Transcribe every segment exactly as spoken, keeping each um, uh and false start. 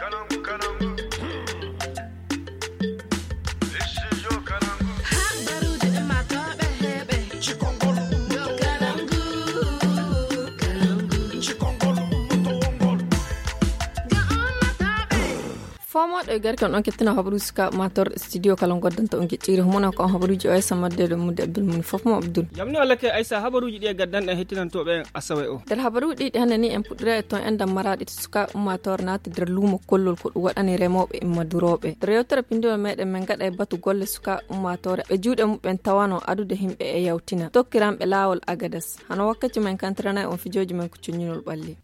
Fomo de garkan on ketina habru ska mator studio kala goddanta on geciri hono ko habruji ay samadde do mudde abdul mun fofmo abdul jamni wala ke aysa habaruji di gaddan e hetinan to be asawe o dal habaru di hanani en pudre to enda maradi suka mator nat der lumo kollol ko wadani remobe e madurobe rewtere pindo meden men gada e batu golle suka mator be juude mubben tawano adude himbe e yawtina tokkiram be lawol agadas hano wakkati men kantrana on fijoji men ko cunyinol balli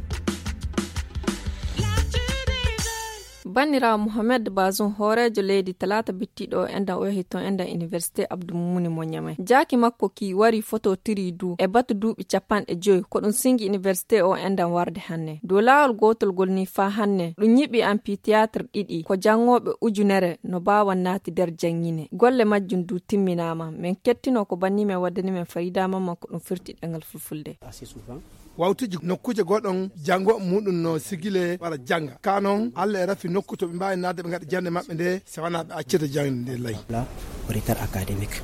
Banira Mohamed Bazoum horejo leydi talata bittido enda o hiton enda Université Abdou Moumouni mo nyame jaki makko ki wari photo tiri du e batu duubi capan e joy ko dun singi université o enda warde hanne do lawol gotol golni fa hanne dun yibi amphitheatre didi ko jangobe ujunere no bawa nati der jangine golle majjun du timminama men kettino ko banni me wadani men farida mamma ko dun firti dangal fulfulde wawtuji nokkuje goɗon jango muɗum no sigile wala janga kanon Allah e rafi nokku to ɓe mbawi nadde ɓe gaɗa jande maɓɓe nde se wona ɓe accita jangde nde layi retard académique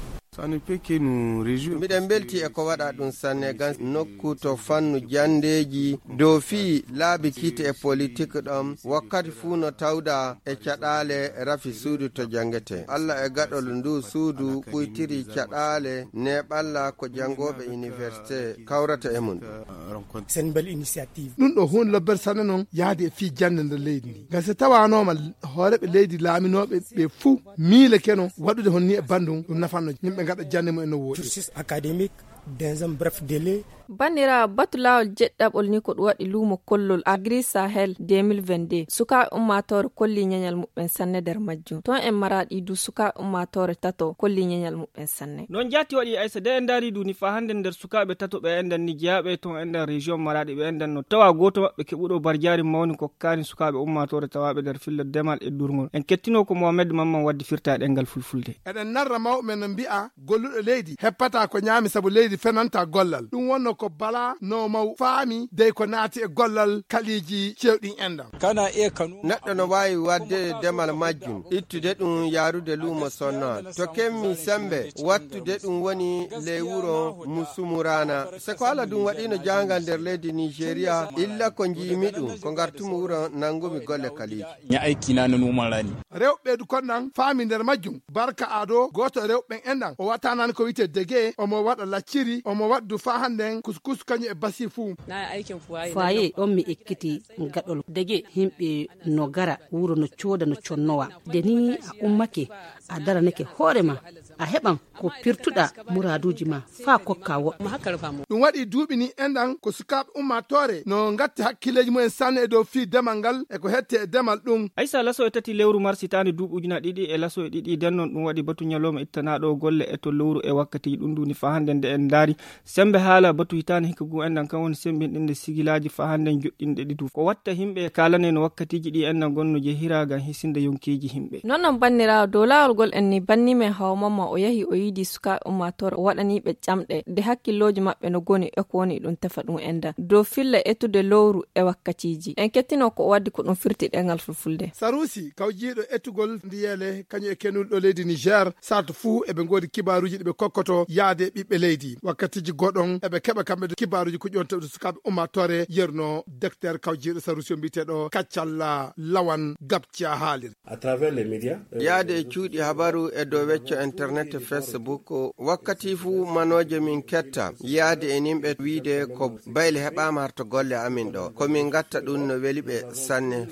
miɗen belti e ko waɗa ɗum sanne gan nokku to fannu jandeji dow fi laabi kite e politique ɗon wakkati fuu no tawda e caɗale rafi suudu to jangete Allah e gaɗol ndu suudu ɓuytiri caɗale ne ɓalla ko jangoɓe université kawrata e mum c'est une belle initiative ɗum ɗo hunde lobbere sanne noon yaade e fi jande nder leydi ndi gan so tawanoma hooreɓe leydi laaminoɓe ɓe fuu miile keno waɗude hon ni e bandum ɗum nafanno yimɓe gaɗa jande mum e no woɗi cursus académique dans un bref délai Banira batulawol jeddabol ni ko wadi lumo kollol Agri Sahel deux mille vingt-deux suka ummator kolli nyanyal mubben sanne der majjum ton en maradi du suka ummator tato kolli nyanyal mubben sanne non jatti wadi aysa de en dari du ni fa hande der sukabe tato be endan ni jaabe ton endan region maradi be endan no tawa goto mabbe kebudo barjaari mawni ko kani sukabe ummator tawabe der filla demal e durngol en kettino ko Mohamed Mamman waddi firtaade engal fulfulde eden narra mawɓe men bi'a golludo leydi heppata ko nyaami sabu leydi fenanta gollal dum wonno ko bala no maw faami dey ko naati e gollal kaliji cewɗin endam kana e kanu neɗɗo no wawi wadde demal majjum ittude ɗum yaarude luumo sonnal to kemmi sembe wattude ɗum woni ley wuro musumurana se ko ala ɗum waɗino jangal nder leydi Nigeria illa ko jiimi ɗum ko gartumo wuro nangumi golle kaliji ya aiki na numan rani rewɓe du konnan faami nder majjum barka ado goto rewɓe endan o watanan ko wite dege omo waɗa lacciri omo waddu fa handen kuskus kanyu e basi fu na aikin fuwaye fuwaye don mi ekkiti gadol dege himbe no gara wuro no coda no connowa de ni a ummake a dara nake horema a heban ko pirtuda muraduji ma fa kokkawo ma hakkar famo dum wadi duubi ni endan ko sukab ummatore no ngatti hakkileji mumen sanne do fi demangal e ko hette e demal dum aysa laso e tati lewru marsitani duubujina didi e laso e didi dennon dum wadi batu nyaloma ittanado golle e to lewru e wakkati dum duni fa hande de en dari sembe hala batu hitani hikku endan kan woni sembindinde sigilaji fa hande joddinde ditu ko watta himbe kalane no wakkatiji di endan gonno je hiraga hisinde yonkiji himbe nonon bannira dolawol gol en ni banni me hawmama o yahi o yidi suka ummator wadani be camde de hakkiloji mabbe no goni e ko woni dum tefa dum enda do filla etude lowru e wakkatiji en kettino ko waddi ko dum firti dengal fulfulde sarusi kawjiido etugol ndiyele kanyu e kenul do leydi Niger sarto fu e be ngodi kibaruji de be kokkoto yaade bibbe leydi wakkatiji godon e be keba kambe kibaruji ko jonta suka ummatore yerno docteur kawjiido sarusi mbitedo kaccalla lawan gabcia halir à travers les médias yaade cuudi habaru e do wecco internet Facebook wakkati fu manoje min ketta yaade e nimbe wiide ko bayle hebama harto golle amin do ko min gatta dun no welibe sanne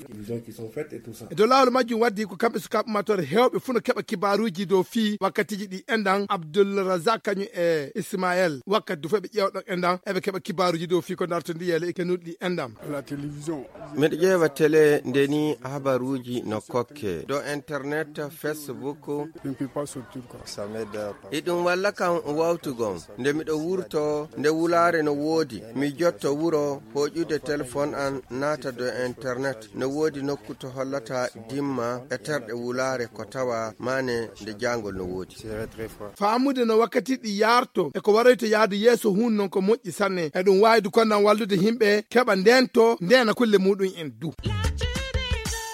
e do lawol majjum waddi ko kambe suka ummatore hewbe fu no keba kibaruji do fi wakkatiji di endan Abdul Razak kanyu e Ismaël wakkati fu be ƴewdo endan e be keba kibaruji do fi ko darto ndiyele e kenudi endam la télévision mi ƴeewa télé ndeni habaruji no kokke do internet Facebook ne peut pas sortir quoi ça m'aide e dum walla kan wawtugon nde miɗo wurto nde wulare no woodi mi jotto wuro hoƴude téléphone an nata do internet no woodi nokku to hollata dimma e terɗe wulare ko tawa mane nde jangol no woodi faamude no wakkati ɗi yarto e ko waroyto yaadu yeeso hun non ko moƴƴi sanne e ɗum wawi du konnan wallude himɓe keɓa ndento ndena kulle muɗum en du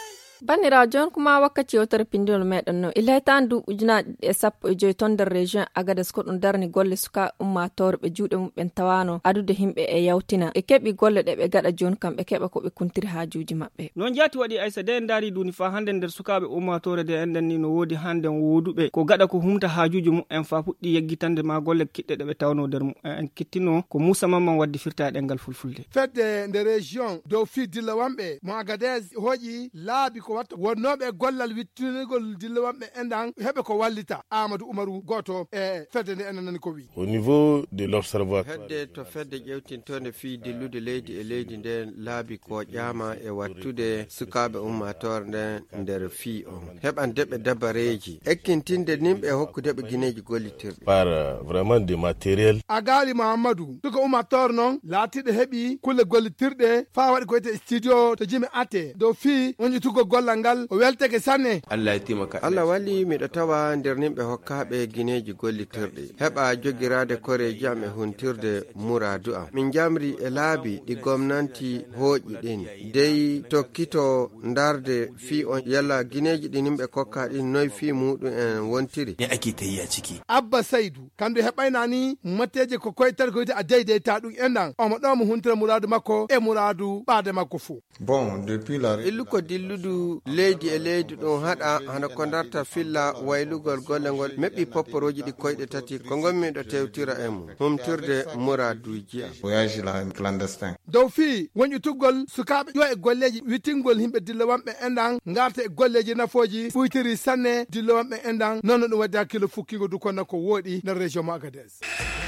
Banira John kuma wakkati yotar pindol meɗen no ilay tan du ujuna e sappo e joy ton der region Agadez ko ɗum darni golle suka ummatorɓe juuɗe mum ɓen tawano adude himɓe e yawtina e keɓi golle ɗe ɓe gaɗa joni kam ɓe keɓa ko ɓe kuntiri hajuji maɓɓe. Non jati waɗi Aissa de ndari duni fa hande nder sukaɓe ummatore de enden ni no wodi hande woduɓe ko gaɗa ko humta hajuji mum en fa puɗɗi yeggitande ma golle kiɗɗe ɗe ɓe tawno nder mum en kittino ko Moussa Mamman waddi firta e ɗengal fulfulde. Fedde nde région dow fi dilla wamɓe mo Agadez hoƴi laabi ko watta wonnoɓe gollal wittinigol dilla wamɓe endan heɓe ko wallita Amadou Oumarou goto e fedde nde enen nani ko wi. Au niveau de l'observatoire hedde to fedde ƴewtintode fi dillude leydi e leydi nden laabi ko ƴama e wattude sukaɓe ummatore nden nder fi on heɓan deɓe dabareji ekkintinde nimɓe hokkudeɓe guineji gollitirɗe par uh, vraiment des matériels. Agali Mahamadou suka ummatore noon laatiɗe heɓi kulle gollitirɗe fa waɗi ko wiyete studio to jimi ate dow fi wonƴi tugo gollal ngal o welteke sanne. Allah timaka Allah walli miɗo tawa nder nimɓe hokkaɓe guineji gollitirɗe heɓa jogirade koreji am e huntirde muradu am min jamri e laabi ɗi gomnanti hooƴi ɗin dey tokkito darde fi on yalla guineji ɗi nimɓe kokka ɗin noy fi muɗum en wontiri ne ake tayiya ciki. Abba Saydou kamɓe heɓaynani mateje ko koytar ko wiyte a deydeyta ɗum enɗan omo ɗo mo huntira muradu makko e muradu ɓaade makko fou. Bon depuis la illu ko dilludu leydi e leydi ɗum haɗa hana ko darta filla waylugol golle ngol meɓɓi popporoji ɗi koyɗe tati ko gonmi ɗo tewtira e mum humtirde muraduji am voyage la clandestin dow fi wonƴi tuggol sukaɓe yo e golleji wittingol himɓe dilla wamɓe enɗan garta e golleji nafoji ɓuytiri sanne dilla wamɓe enɗan noon no ɗum waddi hakkille fukkigo du kono ko wooɗi nder région mo Agadez.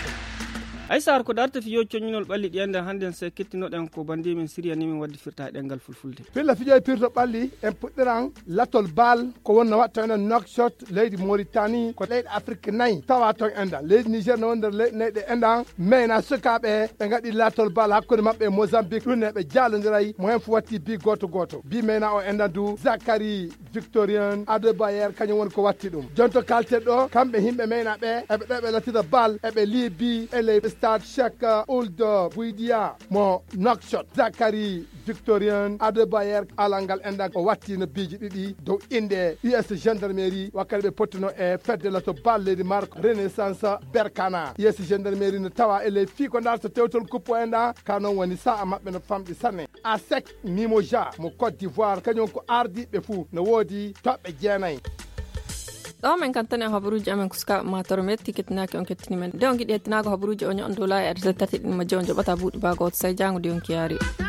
Aissar ko darta fiyo coñinol ɓalli ɗiyande handen se kettinoɗen ko bandi min Syria ni min waddi firta e ɗengal fulfulde. Pilla fijoye pirto ɓalli en puɗɗiran latol bal ko wonna watta enen Nouakchott leydi Mauritanie ko leyɗe Afrique nayyi tawa ton enɗan leydi Niger no wonder leyɗe enɗan mayna sukaɓe ɓe gaɗi latol bal hakkude mabɓe e Mozambique ɗum ne ɓe jalodiray mo hen fo watti bi goto goto bi mayna o enɗan du Zakari Victorien Adebayer kañum woni ko watti ɗum jonto kalten ɗo kamɓe himɓe mayna ɓe eɓe ɗo ɓe lattita bal eɓe li bi e leydi stade Cheikh Ould Bouidia mo Nouakchott Zakari Victorien Adebayer alangal enɗan o watti no biiji ɗiɗi dow inde U S gendarmerie wakkati ɓe pottino e fedde lato bal leydi Maroc Renaissance Berkana U S gendarmerie no tawa ele fi ko darta tewtol kuppo enɗa ka noon woni sa'a mabɓe no famɗi sanne a sec Mimoja mo Côte d'Ivoire kañum ko ardiɓe fou no woodi toɓɓe jeenayyi. ɗo men kantane habaruji amen kuska matoro metti kettinaki on kettini men de on giɗi hettinago habaruji o nyon dola e adresse tati ɗin ma je on joɓata buuɗi bagoto say jango de on kiyari.